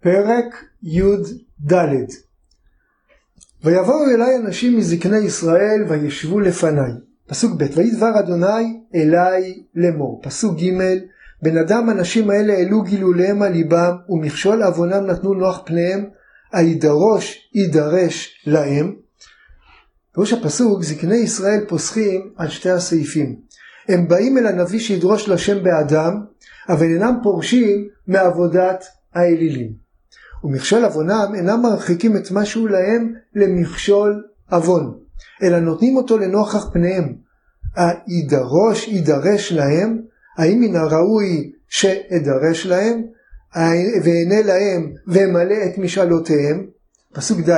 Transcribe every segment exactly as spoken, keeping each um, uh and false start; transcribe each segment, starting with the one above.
פרק י"ד. ויבואו אליי אנשים מזקני ישראל וישבו לפניי. פסוק ב' וידבר אדוני אליי לאמור. פסוק ג' בן אדם, אנשים האלה העלו גילוליהם על ליבם ומכשול עוונם נתנו נוח פניהם, הידרוש יידרש להם. בראש הפסוק זקני ישראל פוסחים על שתי הסעיפים. הם באים אל הנביא שידרוש לשם באדם, אבל אינם פורשים מעבודת האלילים. ומכשול עוונם אינם מרחיקים את משהו להם למכשול עוון, אלא נותנים אותו לנוכח פניהם. הידרוש יידרש להם, האם מן הראוי שאדרש להם, וענה להם ומלא את משאלותיהם. פסוק ד'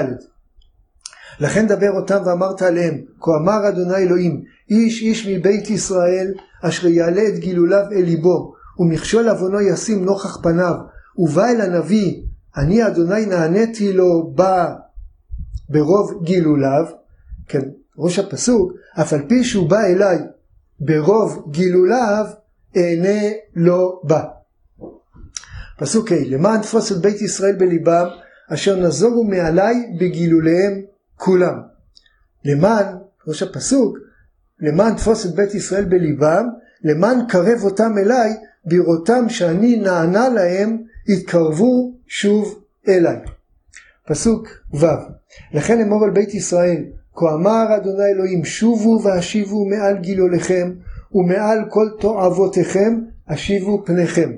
לכן דבר אותם ואמרת עליהם, כה אמר אדוני אלוהים, איש איש מבית ישראל אשר יעלה את גילוליו אל ליבו ומכשול עוונו ישים נוכח פניו, ובא אל הנביא, אני אדוני נעניתי לו בא ברוב גילוליו. כן, ראש הפסוק, אף על פי שהוא בא אליי ברוב גילוליו אענה לו בא. פסוק ה' למען תפוס את בית ישראל בליבם אשר נזורו מעלי בגילוליהם כולם. למען, ראש הפסוק, למען תפוס את בית ישראל בליבם, למען קרב אותם אליי, בראותם שאני נענה להם, יתקרבו שוב אליי. פסוק ו' לכן אמור על בית ישראל, כה אמר אדוני אלוהים, שובו והשיבו מעל גילוליכם, ומעל כל תועבותיכם השיבו פניכם.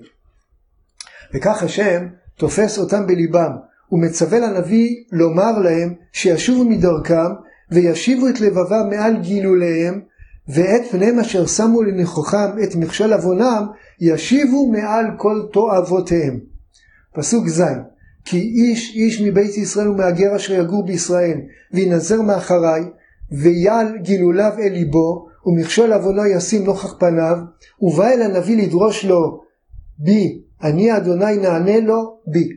וכך השם תופס אותם בליבם, ומצווה לנביא לומר להם שישובו מדרכם, וישיבו את לבבם מעל גילוליהם, ואת פניהם אשר שמו לנכוחם את מכשול עוונם, ישיבו מעל כל תועבותיהם. פסוק ז' כי איש איש מבית ישראל ומהגר אשר יגור בישראל, וינזר מאחריי, ויעל גילוליו אל ליבו, ומכשול עוונו ישים נוכח פניו, ובא אל הנביא לדרוש לו בי, אני אדוני נענה לו בי.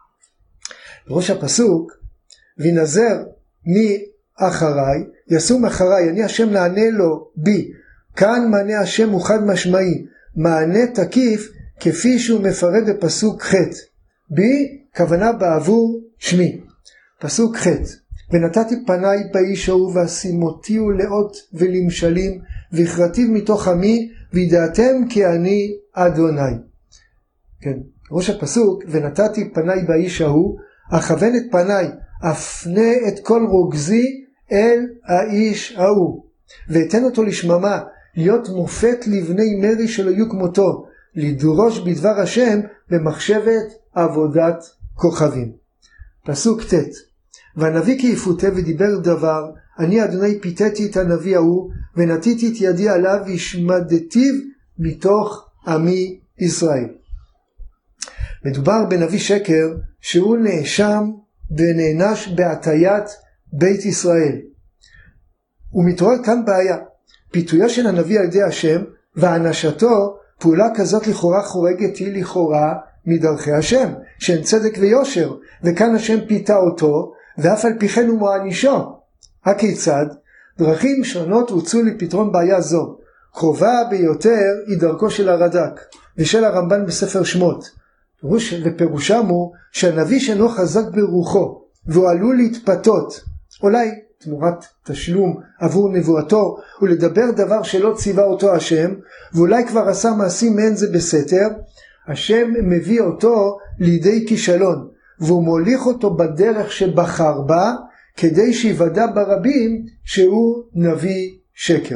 בראש הפסוק, וינזר מאחריי, ישום אחריי, אני השם נענה לו בי. כאן מענה השם הוא חד משמעי, מענה תקיף כפי שהוא מפרט בפסוק ח'. בי כוונה בעבור שמי. פסוק ח' ונתתי פניי באיש ההוא ואשימותיהו לאות ולמשלים, והכרתיו מתוך עמי, וידעתם כי אני אדוני. כן, ראש הפסוק, ונתתי פניי באיש ההוא, אכוון את פניי, אפנה את כל רוגזי אל האיש ההוא, ואתן אותו לשממה, להיות מופת לבני מרי שלא יהיו כמותו, לדרוש בדבר השם במחשבת עבודת כוכבים. פסוק ט' והנביא כי יפותה ודיבר דבר, אני אדוני פיתתי את הנביא ההוא, ונתיתי את ידי עליו והשמדתיו מתוך עמי ישראל. מדובר בנביא שקר שהוא נאשם ונענש בהטיית בית ישראל. ומתעורר כאן בעיה, פיתויה של הנביא על ידי השם והענשתו, פעולה כזאת לכאורה חורגת היא לכאורה מדרכי השם, שאין צדק ויושר, וכאן השם פיתה אותו, ואף על פי כן הוא מענישו. הכיצד? דרכים שונות הוצאו לפתרון בעיה זו. קרובה ביותר היא דרכו של הרד"ק, ושל הרמב"ן בספר שמות. פירוש ופירושם הוא שהנביא שאינו חזק ברוחו, והוא עלול להתפתות, אולי תמורת תשלום עבור נבואתו, ולדבר דבר שלא ציווה אותו השם, ואולי כבר עשה מעשים מעין זה בסתר, השם מביא אותו לידי כישלון, והוא מוליך אותו בדרך שבחר בה, כדי שיוודע ברבים שהוא נביא שקר.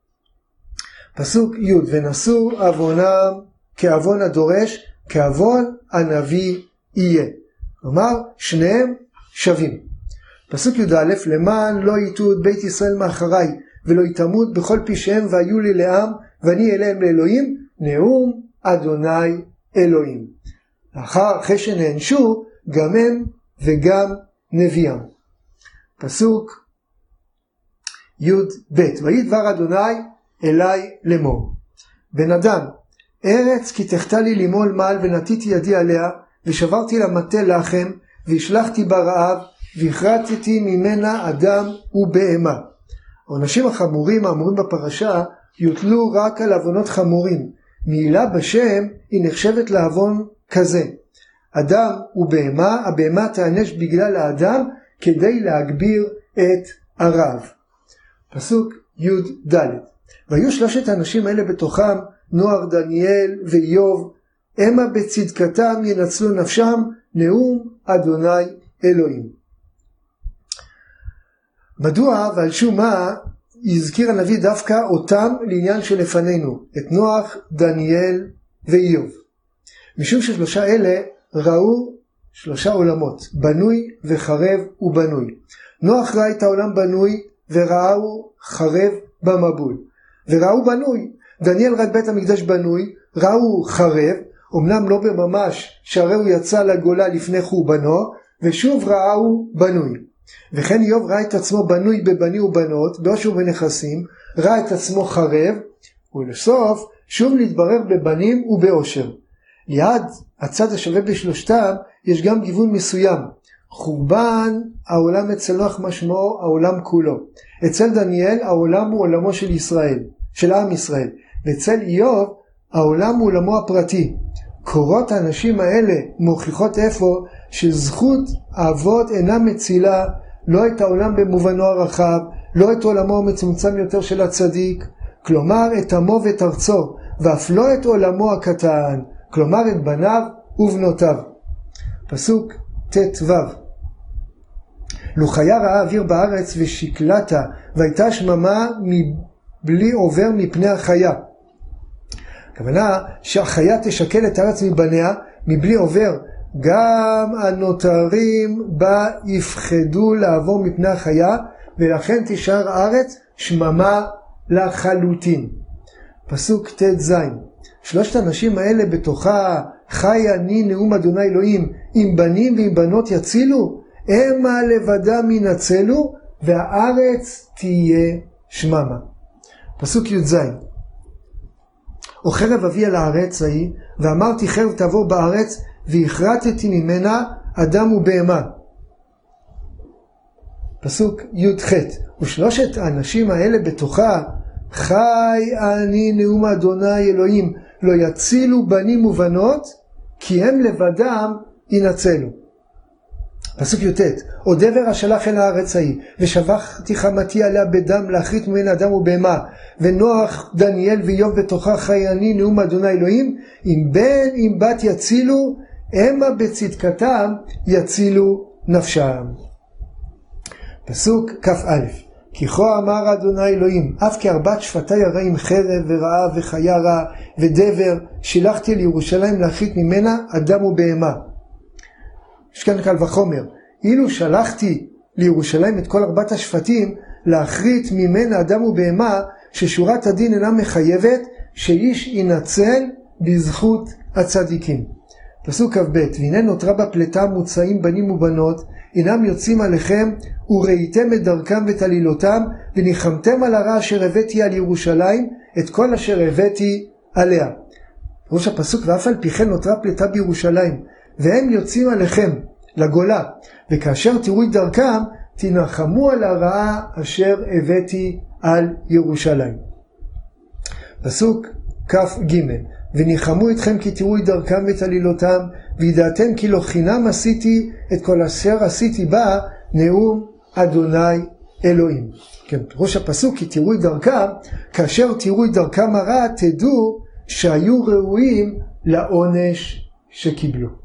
פסוק י' ונשאו עוונם כעוון הדורש, כעוון הנביא יהיה. כלומר, שניהם שווים. פסוק י"א למען לא יטעו את בית ישראל מאחריי, ולא יתמות בכל פשעיהם והיו לי לעם, ואני אליהם לאלוהים, נאום אדוני אלוהים. לאחר אחרי שנענשו, גם הם וגם נביאם. פסוק י"ב וידבר אדוני אליי לאמור. בן אדם, ארץ כי תחתה לי למול מעל, ונתיתי ידי עליה, ושברתי לה מטה לחם, והשלחתי בה רעב, והכרתתי ממנה אדם ובהמה. העונשים החמורים האמורים בפרשה יוטלו רק על עוונות חמורים. מעילה בשם היא נחשבת לעוון כזה. אדם ובהמה, הבהמה תענש בגלל האדם כדי להגביר את הרעב. פסוק י' ד' והיו שלושת האנשים האלה בתוכם, נוח, דניאל ואיוב, המה בצדקתם ינצלו נפשם, נאום אדוני אלוהים. מדוע ועל שום מה הזכיר הנביא דווקא אותם לעניין שלפנינו, את נוח, דניאל ואיוב? משום ששלושה אלה ראו שלושה עולמות, בנוי וחרב ובנוי. נוח ראה את העולם בנוי וראו חרב במבול, וראו בנוי. דניאל ראה את בית המקדש בנוי, ראו חרב, אמנם לא בממש, שהרי הוא יצא לגולה לפני חורבנו, ושוב ראו בנוי. וכן איוב ראה את עצמו בנוי בבני ובנות, באושר ובנכסים, ראה את עצמו חרב, ולסוף שוב להתברר בבנים ובאושר. ליד הצד השווה בשלושתם יש גם גיוון מסוים. חורבן העולם אצל נוח משמעו העולם כולו. אצל דניאל העולם הוא עולמו של ישראל, של עם ישראל. ואצל איוב העולם הוא עולמו הפרטי. קורות האנשים האלה מוכיחות איפה שזכות האבות אינה מצילה לא את העולם במובנו הרחב, לא את עולמו המצומצם יותר של הצדיק, כלומר את עמו ואת ארצו, ואף לא את עולמו הקטן, כלומר את בניו ובנותיו. פסוק ת' לו חיה ראה אוויר בארץ ושקלתה, והייתה שממה מבלי עובר מפני החיה. הכוונה שהחיה תשקל את הארץ מבניה מבלי עובר, גם הנותרים בה יפחדו לעבור מפני החיה, ולכן תישאר הארץ שממה לחלוטין. פסוק ת' שלושת האנשים האלה בתוכה חי אני נאום אדוני אלוהים, אם בנים ואם בנות יצילו, המה לבדם ינצלו, והארץ תהיה שממה. פסוק י' או חרב אביא אל הארץ ההיא, ואמרתי חרב תעבור בארץ, והכרתתי ממנה אדם ובהמה. פסוק י' ושלושת האנשים האלה בתוכה חי אני נאום אדוני אלוהים, לא יצילו בנים ובנות, כי הם לבדם ינצלו. פסוק י' עוד דבר השלח אל הארץ ההיא, ושבחתי חמתי עליה בדם להכרית ממנה אדם ובהמה, ונוח, דניאל ואיוב בתוכה חי אני נאום אדוני אלוהים, אם בן אם בת יצילו, המה בצדקתם יצילו נפשם. פסוק כ"א כי כה אמר אדוני אלוהים, אף כארבעת שפתי הרעים חרב ורעב וחיה רע ודבר, שילחתי לירושלים להכרית ממנה אדם ובהמה. יש כאן קל וחומר, אילו שלחתי לירושלים את כל ארבעת השפטים, להכרית ממנה אדם ובהמה, ששורת הדין אינה מחייבת שאיש ינצל בזכות הצדיקים. פסוק כ"ב והנה נותרה בפלטה מוצאים בנים ובנות, אינם יוצאים עליכם, וראיתם את דרכם ואת עלילותם, וניחמתם על הרע אשר הבאתי על ירושלים, את כל אשר הבאתי עליה. ראש הפסוק, ואף על פי כן נותרה פלטה בירושלים, והם יוצאים עליכם לגולה, וכאשר תראו את דרכם, תנחמו על הרעה אשר הבאתי על ירושלים. פסוק כ"ג וניחמו אתכם כי תראו את דרכם ואת עלילותם, וידעתם כי לא חינם עשיתי את כל אשר עשיתי בה, נאום אדוני אלוהים. כן, ראש הפסוק, כי תראו את דרכם, כאשר תראו את דרכם הרע, תדעו שהיו ראויים לעונש שקיבלו.